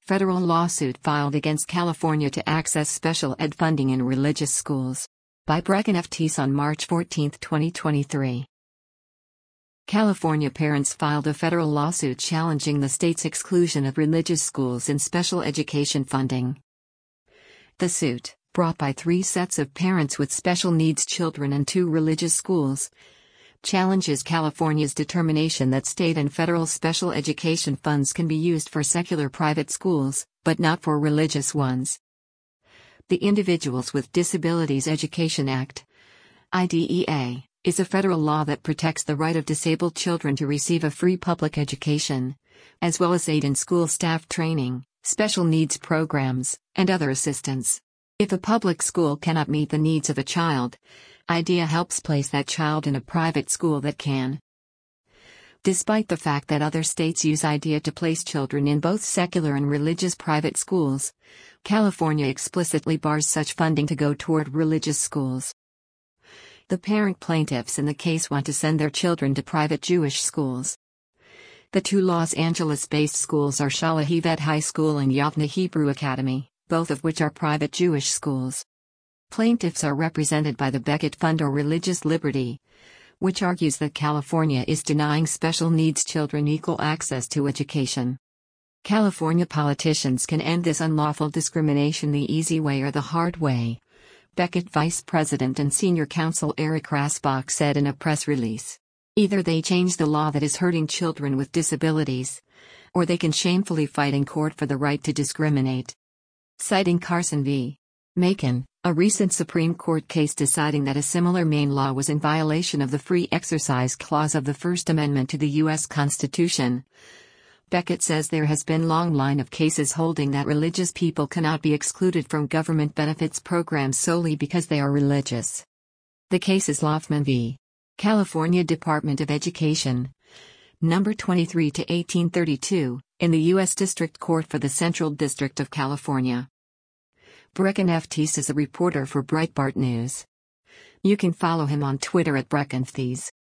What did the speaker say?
Federal lawsuit filed against California to access special ed funding in religious schools. By Brecken F. Teese on March 14, 2023. California parents filed a federal lawsuit challenging the state's exclusion of religious schools in special education funding. The suit, brought by 3 sets of parents with special needs children and 2 religious schools, challenges California's determination that state and federal special education funds can be used for secular private schools, but not for religious ones. The Individuals with Disabilities Education Act, IDEA, is a federal law that protects the right of disabled children to receive a free public education, as well as aid in school staff training, special needs programs, and other assistance. If a public school cannot meet the needs of a child, IDEA helps place that child in a private school that can. Despite the fact that other states use IDEA to place children in both secular and religious private schools, California explicitly bars such funding to go toward religious schools. The parent plaintiffs in the case want to send their children to private Jewish schools. The 2 Los Angeles-based schools are Shalahivet High School and Yavneh Hebrew Academy, both of which are private Jewish schools. Plaintiffs are represented by the Becket Fund or Religious Liberty, which argues that California is denying special needs children equal access to education. California politicians can end this unlawful discrimination the easy way or the hard way, Becket Vice President and Senior Counsel Eric Rasbach said in a press release. Either they change the law that is hurting children with disabilities, or they can shamefully fight in court for the right to discriminate. Citing Carson v. Macon, a recent Supreme Court case deciding that a similar Maine law was in violation of the Free Exercise Clause of the First Amendment to the U.S. Constitution, Becket says there has been a long line of cases holding that religious people cannot be excluded from government benefits programs solely because they are religious. The case is Loftman v. California Department of Education, number 23/1832, in the U.S. District Court for the Central District of California. Brecken F. Teese is a reporter for Breitbart News. You can follow him on Twitter at Brecken F. Teese.